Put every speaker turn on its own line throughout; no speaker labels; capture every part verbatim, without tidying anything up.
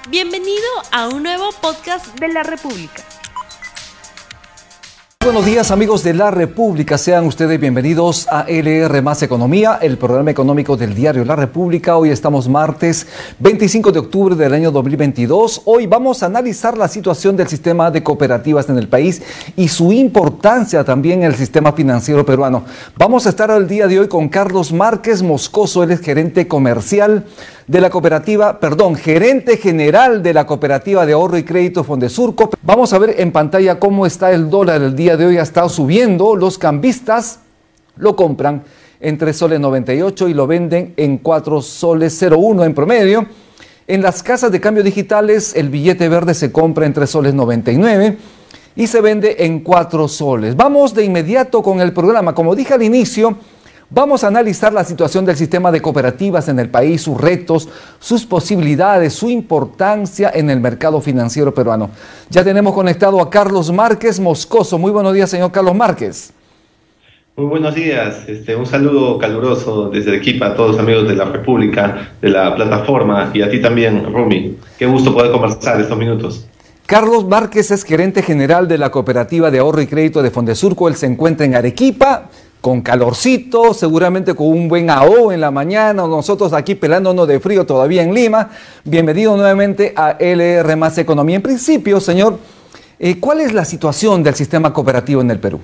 Bienvenido a un nuevo podcast de La República.
Buenos días, amigos de La República, sean ustedes bienvenidos a L R más Economía, el programa económico del diario La República. Hoy estamos martes veinticinco de octubre del año dos mil veintidós. Hoy vamos a analizar la situación del sistema de cooperativas en el país y su importancia también en el sistema financiero peruano. Vamos a estar el día de hoy con Carlos Márquez Moscoso, él es gerente comercial de la cooperativa, perdón, gerente general de la Cooperativa de Ahorro y Crédito Fondesurco. Vamos a ver en pantalla cómo está el dólar el día de hoy. Ha estado subiendo, los cambistas lo compran en tres soles noventa y ocho y lo venden en cuatro soles cero uno en promedio. En las casas de cambio digitales el billete verde se compra en tres soles noventa y nueve y se vende en cuatro soles. Vamos de inmediato con el programa. Como dije al inicio, vamos a analizar la situación del sistema de cooperativas en el país, sus retos, sus posibilidades, su importancia en el mercado financiero peruano. Ya tenemos conectado a Carlos Márquez Moscoso. Muy buenos días, señor Carlos Márquez.
Muy buenos días. Este, un saludo caluroso desde Arequipa a todos los amigos de La República, de la plataforma, y a ti también, Rumi. Qué gusto poder conversar estos minutos.
Carlos Márquez es gerente general de la Cooperativa de Ahorro y Crédito de Fondesurco. Él se encuentra en Arequipa, con calorcito, seguramente con un buen A O en la mañana, nosotros aquí pelándonos de frío todavía en Lima. Bienvenido nuevamente a L R más Economía. En principio, señor, eh, ¿cuál es la situación del sistema cooperativo en el Perú?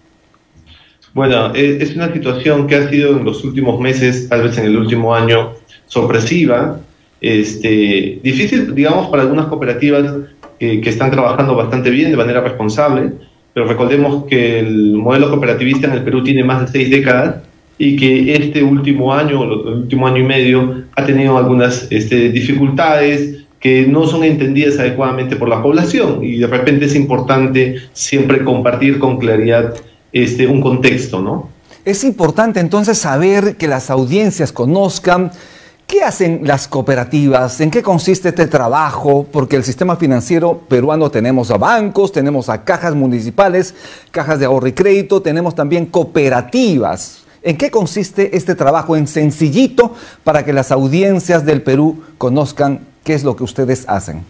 Bueno, es una situación que ha sido en los últimos meses, tal vez en el último año, sorpresiva, este, difícil, digamos, para algunas cooperativas eh, que están trabajando bastante bien, de manera responsable. Pero recordemos que el modelo cooperativista en el Perú tiene más de seis décadas y que este último año, el último año y medio, ha tenido algunas este, dificultades que no son entendidas adecuadamente por la población, y de repente es importante siempre compartir con claridad este, un contexto, ¿no?
Es importante entonces saber que las audiencias conozcan ¿qué hacen las cooperativas? ¿En qué consiste este trabajo? Porque el sistema financiero peruano tenemos a bancos, tenemos a cajas municipales, cajas de ahorro y crédito, tenemos también cooperativas. ¿En qué consiste este trabajo en sencillito para que las audiencias del Perú conozcan qué es lo que ustedes hacen?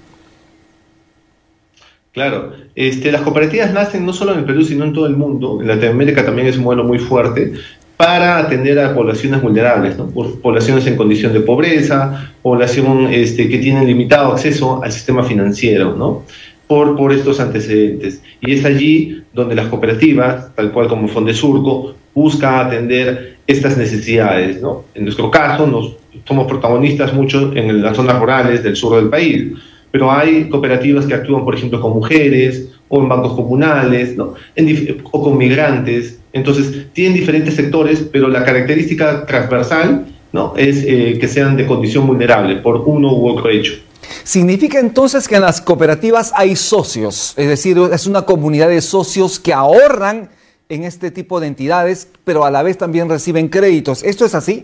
Claro, este, las cooperativas nacen no solo en el Perú, sino en todo el mundo. En Latinoamérica también es un modelo muy fuerte para atender a poblaciones vulnerables, ¿no? Por poblaciones en condición de pobreza, población este, que tienen limitado acceso al sistema financiero, ¿no? Por, por estos antecedentes. Y es allí donde las cooperativas, tal cual como Fondesurco, busca atender estas necesidades, ¿no? En nuestro caso, nos, somos protagonistas mucho en las zonas rurales del sur del país, pero hay cooperativas que actúan, por ejemplo, con mujeres o en bancos comunales, ¿no? En, o con migrantes. Entonces, tienen diferentes sectores, pero la característica transversal, ¿no? es eh, que sean de condición vulnerable por uno u otro hecho.
¿Significa entonces que en las cooperativas hay socios? Es decir, es una comunidad de socios que ahorran en este tipo de entidades, pero a la vez también reciben créditos. ¿Esto es así?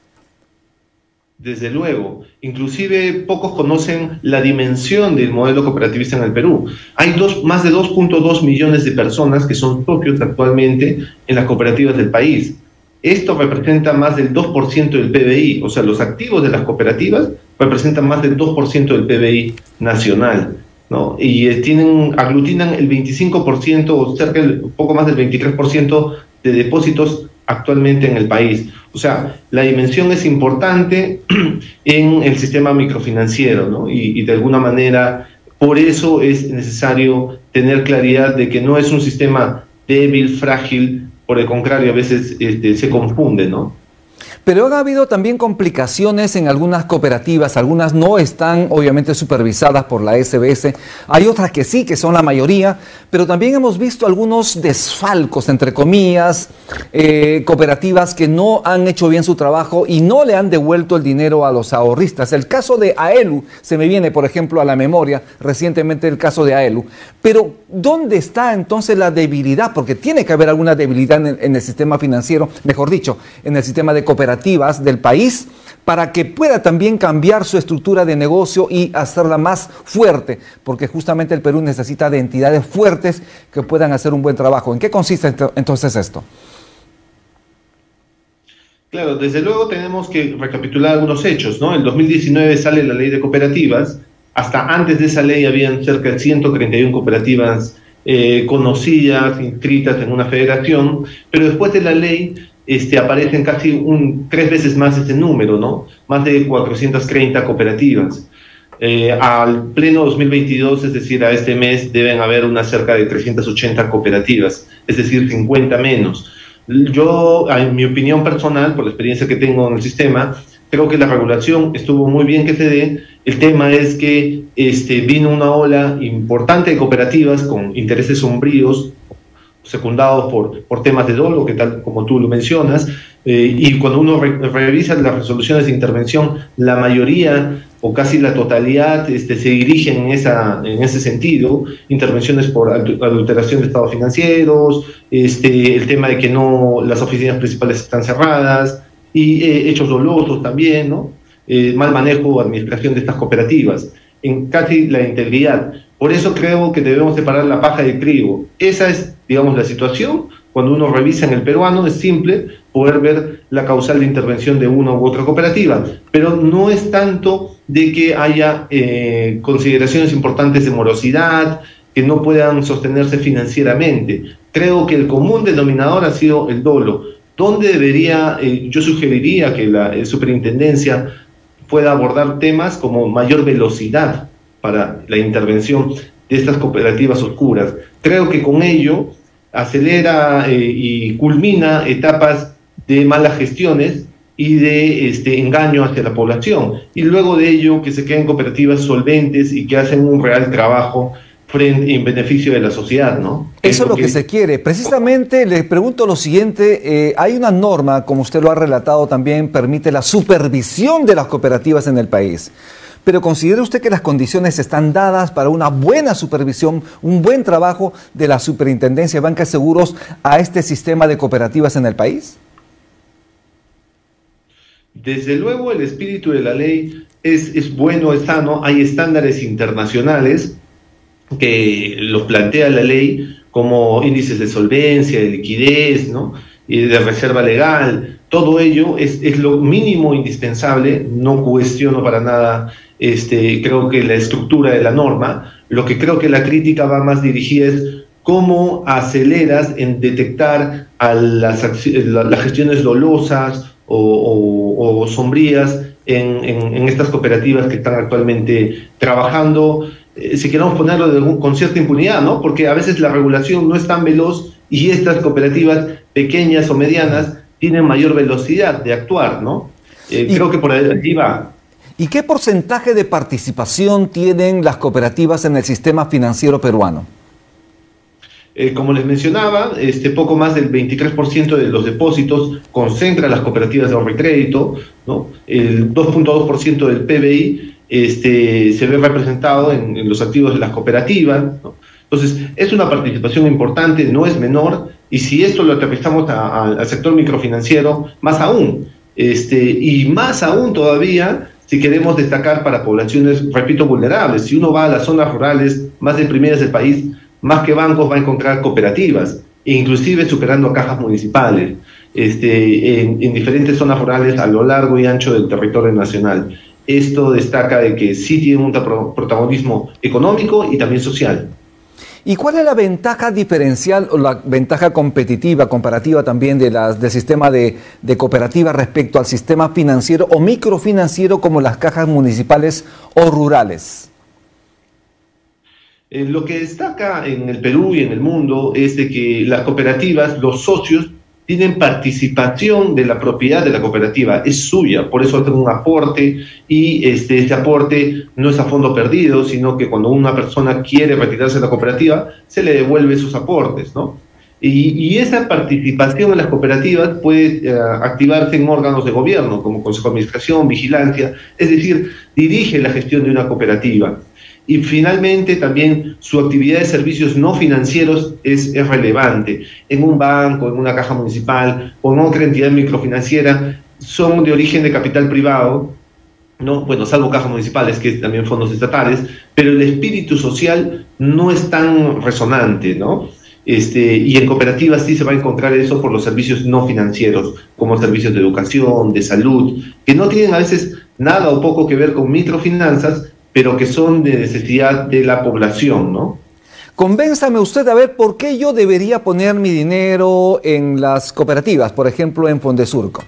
Desde luego, inclusive pocos conocen la dimensión del modelo cooperativista en el Perú. Hay dos, más de dos punto dos millones de personas que son socios actualmente en las cooperativas del país. Esto representa más del dos por ciento del P B I, o sea, los activos de las cooperativas representan más del dos por ciento del P B I nacional, ¿no? Y eh, tienen, aglutinan el veinticinco por ciento o cerca del, un poco más del veintitrés por ciento de depósitos actualmente en el país. O sea, la dimensión es importante en el sistema microfinanciero, ¿no? Y, y de alguna manera, por eso es necesario tener claridad de que no es un sistema débil, frágil, por el contrario, a veces este, se confunde, ¿no?
Pero ha habido también complicaciones en algunas cooperativas, algunas no están obviamente supervisadas por la S B S, hay otras que sí, que son la mayoría, pero también hemos visto algunos desfalcos, entre comillas, eh, cooperativas que no han hecho bien su trabajo y no le han devuelto el dinero a los ahorristas. El caso de Aelu, se me viene por ejemplo a la memoria recientemente el caso de Aelu, pero ¿dónde está entonces la debilidad? Porque tiene que haber alguna debilidad en el, en el sistema financiero, mejor dicho, en el sistema de cooperativas del país, para que pueda también cambiar su estructura de negocio y hacerla más fuerte, porque justamente el Perú necesita de entidades fuertes que puedan hacer un buen trabajo. ¿En qué consiste entonces esto?
Claro, desde luego tenemos que recapitular algunos hechos, ¿no? En dos mil diecinueve sale la ley de cooperativas hasta antes de esa ley habían cerca de ciento treinta y una cooperativas eh, conocidas, inscritas en una federación, pero después de la ley este, aparecen casi un, tres veces más ese número, ¿no? Más de cuatrocientas treinta cooperativas. Eh, al pleno dos mil veintidós, es decir, a este mes, deben haber unas cerca de trescientas ochenta cooperativas, es decir, cincuenta menos. Yo, en mi opinión personal, por la experiencia que tengo en el sistema, creo que la regulación estuvo muy bien que se dé. El tema es que este, vino una ola importante de cooperativas con intereses sombríos, secundados por, por temas de dolo, que tal como tú lo mencionas, eh, y cuando uno re revisa las resoluciones de intervención, la mayoría o casi la totalidad este, se dirigen en, esa, en ese sentido, intervenciones por adulteración de estados financieros, este, el tema de que no las oficinas principales están cerradas, y eh, hechos dolosos también, ¿no? Eh, mal manejo o administración de estas cooperativas, en casi la integridad. Por eso creo que debemos separar la paja del trigo. Esa es, digamos, la situación. Cuando uno revisa en el peruano, es simple poder ver la causal de intervención de una u otra cooperativa, pero no es tanto de que haya eh, consideraciones importantes de morosidad, que no puedan sostenerse financieramente. Creo que el común denominador ha sido el dolo, donde debería, eh, yo sugeriría que la eh, superintendencia pueda abordar temas como mayor velocidad para la intervención de estas cooperativas oscuras. Creo que con ello acelera eh, y culmina etapas de malas gestiones y de este, engaño hacia la población. Y luego de ello que se queden cooperativas solventes y que hacen un real trabajo frente, en beneficio de la sociedad, ¿no?
Eso es lo que, que se quiere. Precisamente le pregunto lo siguiente, eh, hay una norma, como usted lo ha relatado también, permite la supervisión de las cooperativas en el país. Pero ¿considera usted que las condiciones están dadas para una buena supervisión, un buen trabajo de la Superintendencia de Banca y Seguros a este sistema de cooperativas en el país?
Desde luego el espíritu de la ley es, es bueno, es sano, hay estándares internacionales que los plantea la ley como índices de solvencia, de liquidez, ¿no? Y de reserva legal. Todo ello es, es lo mínimo indispensable, no cuestiono para nada, este, creo que la estructura de la norma. Lo que creo que la crítica va más dirigida es cómo aceleras en detectar a las, las gestiones dolosas o, o, o sombrías en, en, en estas cooperativas que están actualmente trabajando, eh, si queremos ponerlo de algún, con cierta impunidad, ¿no? Porque a veces la regulación no es tan veloz y estas cooperativas pequeñas o medianas tienen mayor velocidad de actuar, ¿no? Eh, creo que por ahí va.
¿Y qué porcentaje de participación tienen las cooperativas en el sistema financiero peruano?
Eh, como les mencionaba, este, poco más del veintitrés por ciento de los depósitos concentran las cooperativas de ahorro y crédito, ¿no? El dos punto dos por ciento del P B I este, se ve representado en, en los activos de las cooperativas, ¿no? Entonces, es una participación importante, no es menor, y si esto lo aterrizamos a, a, al sector microfinanciero, más aún, este, y más aún todavía, si queremos destacar para poblaciones, repito, vulnerables. Si uno va a las zonas rurales más deprimidas del país, más que bancos va a encontrar cooperativas, e inclusive superando a cajas municipales, este, en, en diferentes zonas rurales a lo largo y ancho del territorio nacional. Esto destaca de que sí tiene un protagonismo económico y también social.
¿Y cuál es la ventaja diferencial o la ventaja competitiva, comparativa también de las, del sistema de, de cooperativas respecto al sistema financiero o microfinanciero como las cajas municipales o rurales?
Eh, lo que destaca en el Perú y en el mundo es de que las cooperativas, los socios, tienen participación de la propiedad de la cooperativa, es suya, por eso hacen un aporte y este, este aporte no es a fondo perdido, sino que cuando una persona quiere retirarse de la cooperativa, se le devuelve sus aportes, ¿no? Y, y esa participación en las cooperativas puede eh, activarse en órganos de gobierno, como Consejo de Administración, Vigilancia, es decir, dirige la gestión de una cooperativa. Y finalmente también su actividad de servicios no financieros es, es relevante. En un banco, en una caja municipal o en otra entidad microfinanciera son de origen de capital privado, ¿no? Bueno, salvo cajas municipales, que es también fondos estatales, pero el espíritu social no es tan resonante, ¿no? Este, y en cooperativas sí se va a encontrar eso por los servicios no financieros, como servicios de educación, de salud, que no tienen a veces nada o poco que ver con microfinanzas, pero que son de necesidad de la población, ¿no?
Convénzame usted a ver por qué yo debería poner mi dinero en las cooperativas, por ejemplo, en Fondesurco.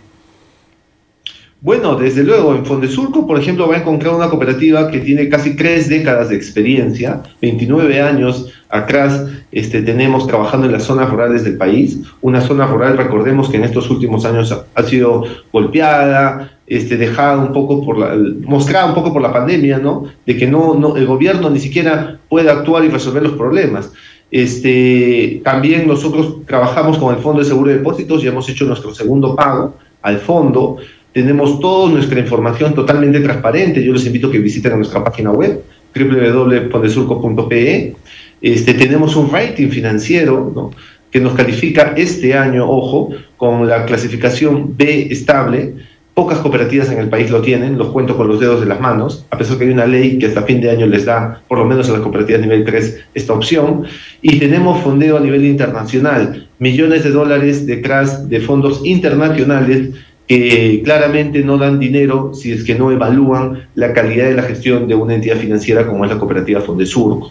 Bueno, desde luego, en Fondesurco, por ejemplo, va a encontrar una cooperativa que tiene casi tres décadas de experiencia, veintinueve años atrás este, tenemos trabajando en las zonas rurales del país, una zona rural, recordemos que en estos últimos años ha, ha sido golpeada, este, dejada un poco por la, mostrada un poco por la pandemia, ¿no? De que no, no, el gobierno ni siquiera puede actuar y resolver los problemas. Este, también nosotros trabajamos con el Fondo de Seguro de Depósitos y hemos hecho nuestro segundo pago al fondo. Tenemos toda nuestra información totalmente transparente. Yo les invito a que visiten a nuestra página web, doble u doble u doble u punto fondesurco punto pe e. Este, tenemos un rating financiero, ¿no?, que nos califica este año, ojo, con la clasificación B estable. Pocas cooperativas en el país lo tienen, los cuento con los dedos de las manos, a pesar que hay una ley que hasta fin de año les da, por lo menos a las cooperativas nivel tres, esta opción. Y tenemos fondeo a nivel internacional, millones de dólares detrás de fondos internacionales que claramente no dan dinero si es que no evalúan la calidad de la gestión de una entidad financiera como es la cooperativa Fondesurco.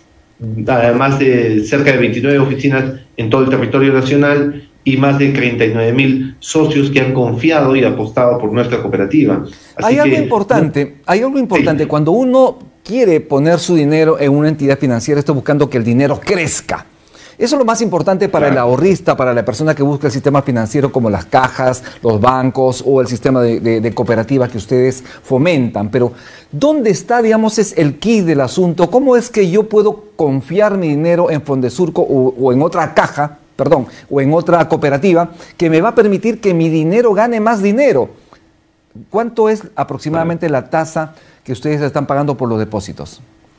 Además de cerca de veintinueve oficinas en todo el territorio nacional y más de treinta y nueve mil socios que han confiado y apostado por nuestra cooperativa. Así
hay algo
que,
importante,
no,
hay algo importante. Sí. Cuando uno quiere poner su dinero en una entidad financiera, está buscando que el dinero crezca. Eso es lo más importante para el ahorrista, para la persona que busca el sistema financiero como las cajas, los bancos o el sistema de, de, de cooperativas que ustedes fomentan. Pero, ¿dónde está, digamos, es el quid del asunto? ¿Cómo es que yo puedo confiar mi dinero en Fondesurco o, o en otra caja, perdón, o en otra cooperativa que me va a permitir que mi dinero gane más dinero? ¿Cuánto es aproximadamente la tasa que ustedes están pagando por los depósitos?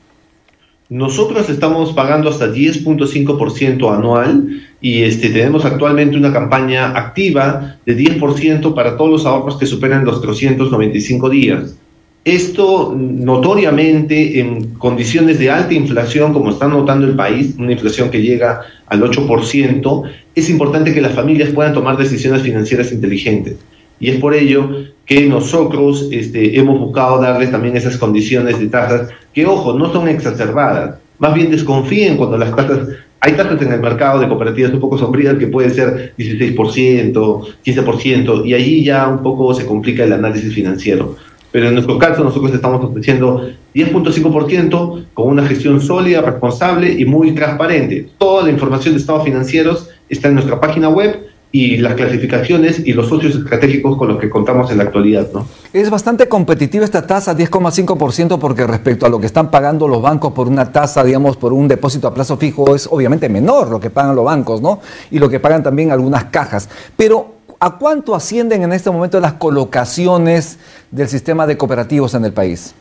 Nosotros estamos pagando hasta diez punto cinco por ciento anual y este, tenemos actualmente una campaña activa de diez por ciento para todos los ahorros que superan los trescientos noventa y cinco días. Esto notoriamente en condiciones de alta inflación, como está notando el país, una inflación que llega al ocho por ciento, es importante que las familias puedan tomar decisiones financieras inteligentes. Y es por ello que nosotros este, hemos buscado darles también esas condiciones de tasas que, ojo, no son exacerbadas. Más bien desconfíen cuando las tasas... Hay tasas en el mercado de cooperativas un poco sombrías que pueden ser dieciséis por ciento, quince por ciento, y allí ya un poco se complica el análisis financiero. Pero en nuestro caso nosotros estamos ofreciendo diez punto cinco por ciento con una gestión sólida, responsable y muy transparente. Toda la información de estados financieros está en nuestra página web y las clasificaciones y los socios estratégicos con los que contamos en la actualidad, ¿no?
Es bastante competitiva esta tasa, diez coma cinco por ciento, porque respecto a lo que están pagando los bancos por una tasa, digamos, por un depósito a plazo fijo, es obviamente menor lo que pagan los bancos, ¿no? Y lo que pagan también algunas cajas. Pero, ¿a cuánto ascienden en este momento las colocaciones del sistema de cooperativos en el país?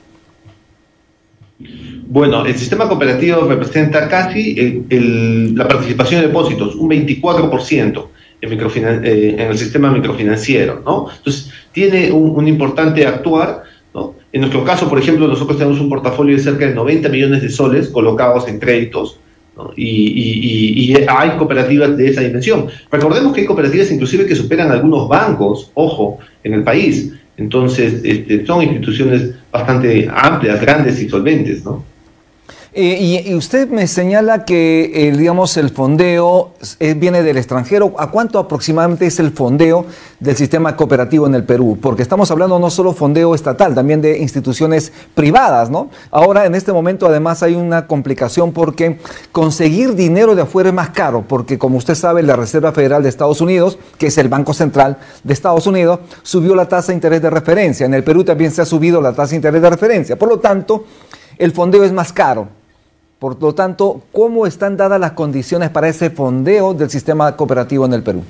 Bueno, el sistema cooperativo representa casi el, el, la participación de depósitos, un veinticuatro por ciento. En, microfinan eh, en el sistema microfinanciero, ¿no? Entonces, tiene un, un importante actuar, ¿no? En nuestro caso, por ejemplo, nosotros tenemos un portafolio de cerca de noventa millones de soles colocados en créditos, ¿no? y, y, y, y hay cooperativas de esa dimensión. Recordemos que hay cooperativas inclusive que superan algunos bancos, ojo, en el país. Entonces, este, son instituciones bastante amplias, grandes y solventes, ¿no?
Eh, y, y usted me señala que, eh, digamos, el fondeo eh, viene del extranjero. ¿A cuánto aproximadamente es el fondeo del sistema cooperativo en el Perú? Porque estamos hablando no solo fondeo estatal, también de instituciones privadas, ¿no? Ahora, en este momento, además, hay una complicación porque conseguir dinero de afuera es más caro, porque, como usted sabe, la Reserva Federal de Estados Unidos, que es el Banco Central de Estados Unidos, subió la tasa de interés de referencia. En el Perú también se ha subido la tasa de interés de referencia. Por lo tanto, el fondeo es más caro. Por lo tanto, ¿cómo están dadas las condiciones para ese fondeo del sistema cooperativo en el Perú?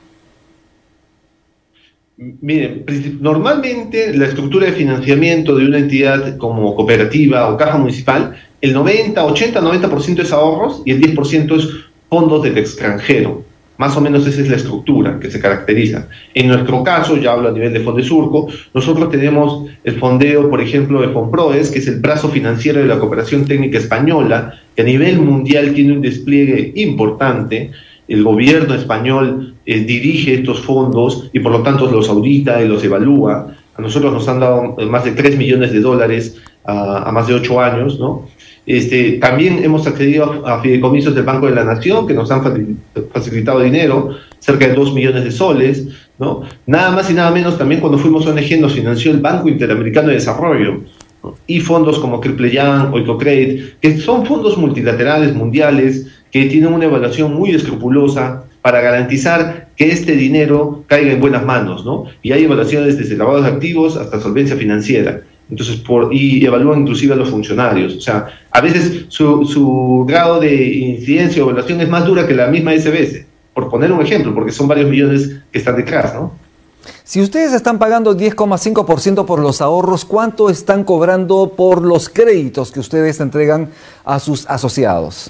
Miren, normalmente la estructura de financiamiento de una entidad como cooperativa o caja municipal, el noventa, ochenta, noventa por ciento es ahorros y el diez por ciento es fondos del extranjero. Más o menos esa es la estructura que se caracteriza. En nuestro caso, ya hablo a nivel de Fondesurco, nosotros tenemos el fondeo, por ejemplo, de Fonproes, que es el brazo financiero de la cooperación técnica española, que a nivel mundial tiene un despliegue importante. El gobierno español eh, dirige estos fondos y por lo tanto los audita y los evalúa. A nosotros nos han dado más de tres millones de dólares a, a más de ocho años, ¿no? Este, también hemos accedido a, a fideicomisos del Banco de la Nación que nos han facilitado dinero, cerca de dos millones de soles, ¿no? Nada más y nada menos, también cuando fuimos O N G nos financió el Banco Interamericano de Desarrollo, ¿no? Y fondos como Crippleyan, Oikocredit, que son fondos multilaterales mundiales que tienen una evaluación muy escrupulosa para garantizar que este dinero caiga en buenas manos, ¿no? Y hay evaluaciones desde lavado de activos hasta solvencia financiera. Entonces, por, y evalúan inclusive a los funcionarios. O sea, a veces su, su grado de incidencia o evaluación es más dura que la misma S B S, por poner un ejemplo, porque son varios millones que están detrás, ¿no?
Si ustedes están pagando diez coma cinco por ciento por los ahorros, ¿cuánto están cobrando por los créditos que ustedes entregan a sus asociados?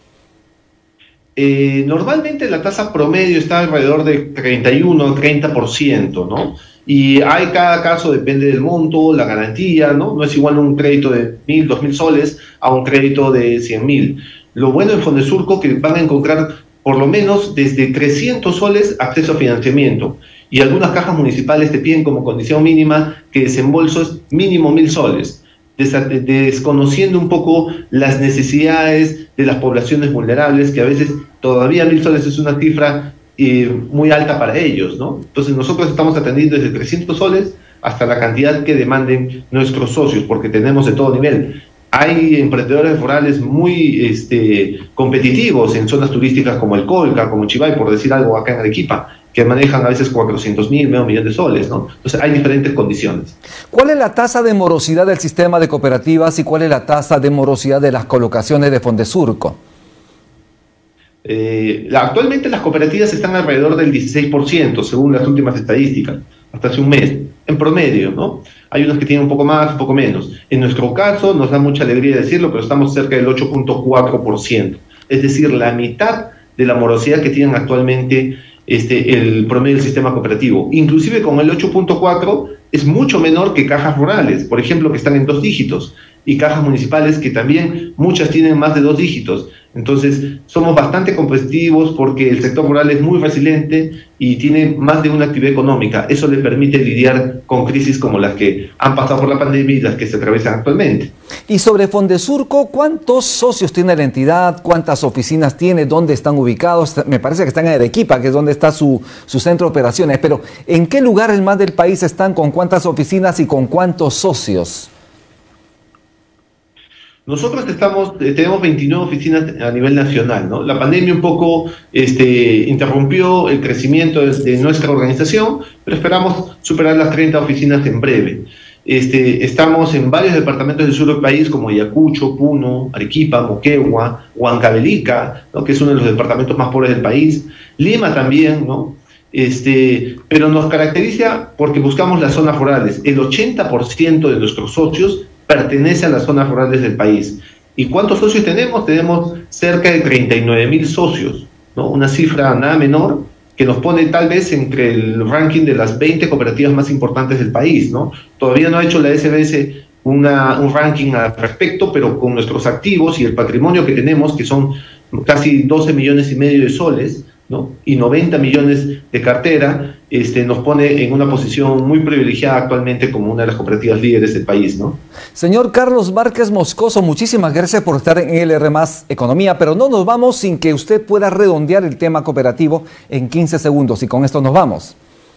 Eh, normalmente la tasa promedio está alrededor de treinta y uno, treinta por ciento, ¿no? Y hay cada caso, depende del monto, la garantía, ¿no? No es igual un crédito de mil, dos mil soles a un crédito de cien mil. Lo bueno en Fondesurco que van a encontrar por lo menos desde trescientos soles acceso a financiamiento. Y algunas cajas municipales te piden como condición mínima que desembolso es mínimo mil soles. Desconociendo un poco las necesidades de las poblaciones vulnerables, que a veces todavía mil soles es una cifra eh, muy alta para ellos, ¿no? Entonces nosotros estamos atendiendo desde trescientos soles hasta la cantidad que demanden nuestros socios, porque tenemos de todo nivel. Hay emprendedores rurales muy este, competitivos en zonas turísticas como el Colca, como Chivay, por decir algo, acá en Arequipa, que manejan a veces cuatrocientos mil, medio millón de soles, ¿no? Entonces hay diferentes condiciones.
¿Cuál es la tasa de morosidad del sistema de cooperativas y cuál es la tasa de morosidad de las colocaciones de Fondesurco?
Eh, la, actualmente las cooperativas están alrededor del dieciséis por ciento, según las últimas estadísticas, hasta hace un mes, en promedio, ¿no? Hay unos que tienen un poco más, un poco menos. En nuestro caso, nos da mucha alegría decirlo, pero estamos cerca del ocho punto cuatro por ciento, es decir, la mitad de la morosidad que tienen actualmente Este, el promedio del sistema cooperativo. Inclusive con el ocho punto cuatro es mucho menor que cajas rurales, por ejemplo, que están en dos dígitos, y cajas municipales que también muchas tienen más de dos dígitos. Entonces somos bastante competitivos porque el sector rural es muy resiliente y tiene más de una actividad económica. Eso le permite lidiar con crisis como las que han pasado por la pandemia y las que se atraviesan actualmente.
Y sobre Fondesurco, ¿cuántos socios tiene la entidad? ¿Cuántas oficinas tiene? ¿Dónde están ubicados? Me parece que están en Arequipa, que es donde está su, su centro de operaciones. Pero ¿en qué lugares más del país están? ¿Con cuántas oficinas y con cuántos socios?
Nosotros estamos, eh, tenemos veintinueve oficinas a nivel nacional, ¿no? La pandemia un poco este, interrumpió el crecimiento de, de nuestra organización, pero esperamos superar las treinta oficinas en breve. Este, estamos en varios departamentos del sur del país, como Ayacucho, Puno, Arequipa, Moquegua, Huancavelica, ¿no? Que es uno de los departamentos más pobres del país, Lima también, ¿no? Este, pero nos caracteriza porque buscamos las zonas rurales. El ochenta por ciento de nuestros socios pertenece a las zonas rurales del país. ¿Y cuántos socios tenemos? Tenemos cerca de treinta y nueve mil socios, ¿no? Una cifra nada menor que nos pone tal vez entre el ranking de las veinte cooperativas más importantes del país, ¿no? Todavía no ha hecho la S B S una, un ranking al respecto, pero con nuestros activos y el patrimonio que tenemos, que son casi doce millones y medio de soles, ¿no? Y noventa millones de cartera, este, nos pone en una posición muy privilegiada actualmente como una de las cooperativas líderes del país, ¿no?
Señor Carlos Márquez Moscoso, muchísimas gracias por estar en L R más Economía, pero no nos vamos sin que usted pueda redondear el tema cooperativo en quince segundos, y con esto nos vamos.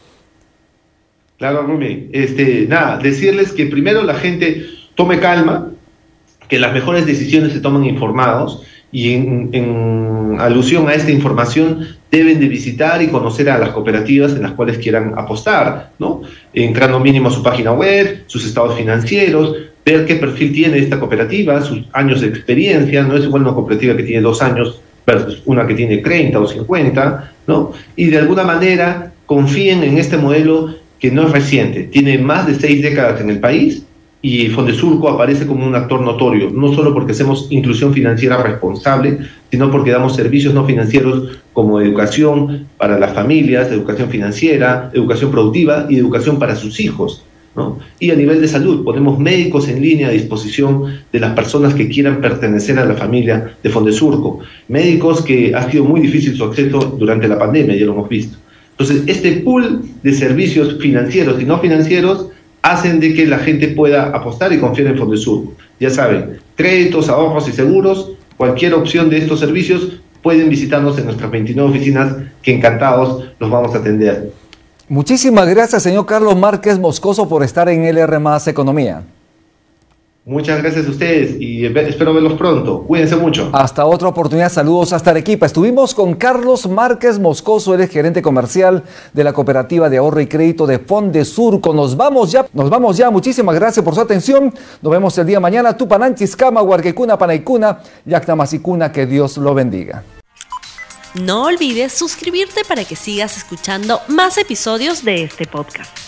Claro, Rumi. Este, nada, decirles que primero la gente tome calma, que las mejores decisiones se toman informados, y en, en alusión a esta información deben de visitar y conocer a las cooperativas en las cuales quieran apostar, ¿no? Entrando mínimo a su página web, sus estados financieros, ver qué perfil tiene esta cooperativa, sus años de experiencia. No es igual una cooperativa que tiene dos años versus una que tiene treinta o cincuenta, ¿no? Y de alguna manera confíen en este modelo que no es reciente, tiene más de seis décadas en el país, y Fondesurco aparece como un actor notorio, no solo porque hacemos inclusión financiera responsable, sino porque damos servicios no financieros como educación para las familias, educación financiera, educación productiva y educación para sus hijos, ¿no? Y a nivel de salud, ponemos médicos en línea a disposición de las personas que quieran pertenecer a la familia de Fondesurco, médicos que ha sido muy difícil su acceso durante la pandemia, ya lo hemos visto. Entonces, este pool de servicios financieros y no financieros hacen de que la gente pueda apostar y confiar en Fondesur. Ya saben, créditos, ahorros y seguros, cualquier opción de estos servicios, pueden visitarnos en nuestras veintinueve oficinas, que encantados los vamos a atender.
Muchísimas gracias, señor Carlos Márquez Moscoso, por estar en L R más Economía.
Muchas gracias a ustedes y espero verlos pronto. Cuídense mucho.
Hasta otra oportunidad. Saludos hasta Arequipa. Estuvimos con Carlos Márquez Moscoso, él es gerente comercial de la Cooperativa de Ahorro y Crédito de Fondesurco. Nos vamos ya. Nos vamos ya. Muchísimas gracias por su atención. Nos vemos el día de mañana. Tupananchis, Kama, Huarquecuna, Panaicuna, Yactamasicuna. Que Dios lo bendiga.
No olvides suscribirte para que sigas escuchando más episodios de este podcast.